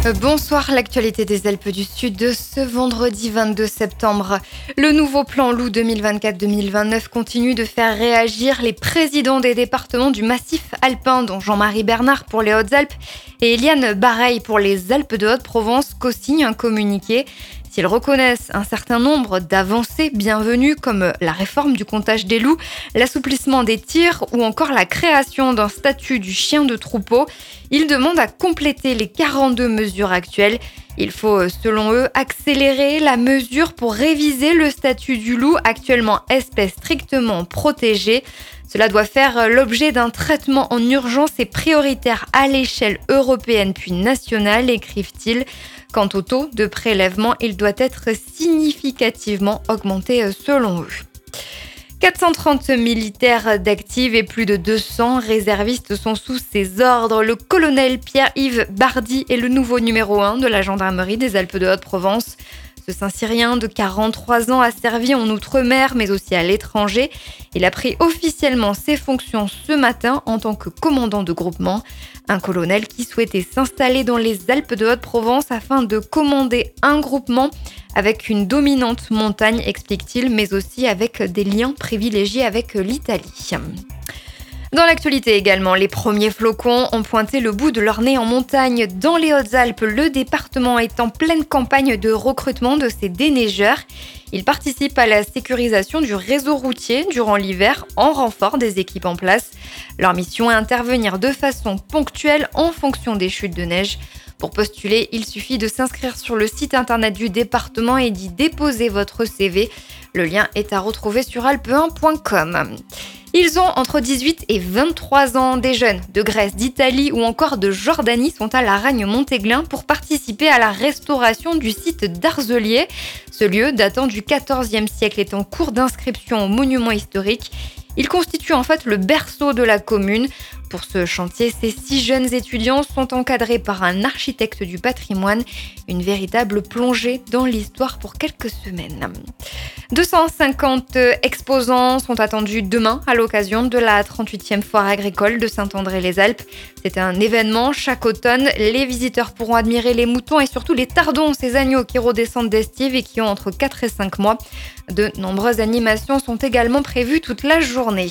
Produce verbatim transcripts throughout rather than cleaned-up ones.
Euh, Bonsoir, l'actualité des Alpes du Sud de ce vendredi vingt-deux septembre. Le nouveau plan loup deux mille vingt-quatre deux mille vingt-neuf continue de faire réagir les présidents des départements du massif alpin, dont Jean-Marie Bernard pour les Hautes-Alpes et Eliane Bareil pour les Alpes de Haute-Provence co-signent un communiqué. S'ils reconnaissent un certain nombre d'avancées bienvenues comme la réforme du comptage des loups, l'assouplissement des tirs ou encore la création d'un statut du chien de troupeau, ils demandent à compléter les quarante-deux mesures actuelles. Il faut, selon eux, accélérer la mesure pour réviser le statut du loup, actuellement espèce strictement protégée. Cela doit faire l'objet d'un traitement en urgence et prioritaire à l'échelle européenne puis nationale, écrivent-ils. Quant au taux de prélèvement, il doit être significativement augmenté selon eux. quatre cent trente militaires d'actifs et plus de deux cents réservistes sont sous ses ordres. Le colonel Pierre-Yves Bardy est le nouveau numéro un de la gendarmerie des Alpes de Haute-Provence. Ce Saint-Cyrien de quarante-trois ans a servi en Outre-mer, mais aussi à l'étranger. Il a pris officiellement ses fonctions ce matin en tant que commandant de groupement. Un colonel qui souhaitait s'installer dans les Alpes de Haute-Provence afin de commander un groupement avec une dominante montagne, explique-t-il, mais aussi avec des liens privilégiés avec l'Italie. Dans l'actualité également, les premiers flocons ont pointé le bout de leur nez en montagne. Dans les Hautes-Alpes, le département est en pleine campagne de recrutement de ces déneigeurs. Ils participent à la sécurisation du réseau routier durant l'hiver en renfort des équipes en place. Leur mission est d'intervenir de façon ponctuelle en fonction des chutes de neige. Pour postuler, il suffit de s'inscrire sur le site internet du département et d'y déposer votre C V. Le lien est à retrouver sur alpe un point com. Ils ont entre dix-huit et vingt-trois ans. Des jeunes de Grèce, d'Italie ou encore de Jordanie sont à Laragne-Montéglin pour participer à la restauration du site d'Arzelier. Ce lieu, datant du quatorzième siècle, est en cours d'inscription au monument historique. Il constitue en fait le berceau de la commune. Pour ce chantier, ces six jeunes étudiants sont encadrés par un architecte du patrimoine. Une véritable plongée dans l'histoire pour quelques semaines. deux cent cinquante exposants sont attendus demain à l'occasion de la trente-huitième foire agricole de Saint-André-les-Alpes. C'est un événement chaque automne. Les visiteurs pourront admirer les moutons et surtout les tardons, ces agneaux qui redescendent d'estive et qui ont entre quatre et cinq mois. De nombreuses animations sont également prévues toute la journée.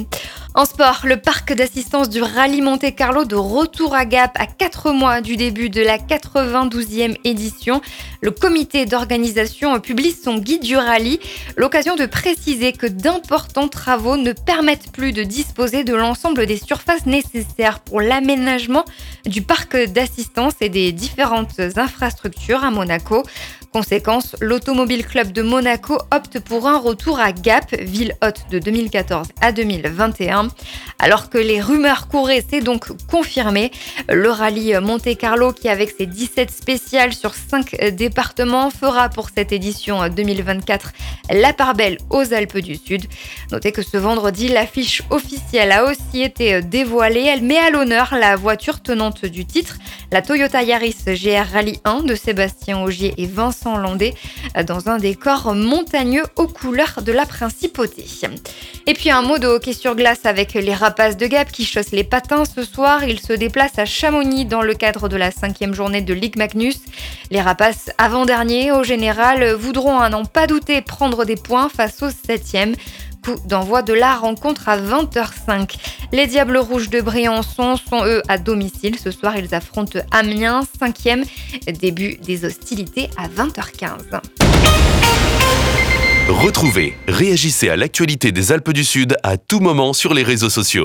En sport, le parc d'assistance du Rallye Monte-Carlo de retour à Gap à quatre mois du début de la quatre-vingt-douzième édition. Le comité d'organisation publie son guide du rallye, l'occasion de préciser que d'importants travaux ne permettent plus de disposer de l'ensemble des surfaces nécessaires pour l'aménagement du parc d'assistance et des différentes infrastructures à Monaco. Conséquence, l'Automobile Club de Monaco opte pour un retour à Gap, ville hôte de deux mille quatorze à deux mille vingt et un. Alors que les rumeurs couraient, c'est donc confirmé. Le rallye Monte-Carlo, qui avec ses dix-sept spéciales sur cinq départements, fera pour cette édition deux mille vingt-quatre la part belle aux Alpes du Sud. Notez que ce vendredi, l'affiche officielle a aussi été dévoilée. Elle met à l'honneur la voiture tenante du titre, la Toyota Yaris G R Rallye un de Sébastien Ogier et Vincent Landais, dans un décor montagneux aux couleurs de la principauté. Et puis un mot de hockey sur glace avec les Rapaces de Gap qui chaussent les patins ce soir. Ils se déplacent à Chamonix dans le cadre de la cinquième journée de Ligue Magnus. Les Rapaces, avant-derniers au général, voudront à n'en pas douter prendre des points face au septième. Coup d'envoi de la rencontre à vingt heures cinq. Les Diables Rouges de Briançon sont eux à domicile. Ce soir, ils affrontent Amiens, cinquième. Début des hostilités à vingt heures quinze. Retrouvez, réagissez à l'actualité des Alpes du Sud à tout moment sur les réseaux sociaux.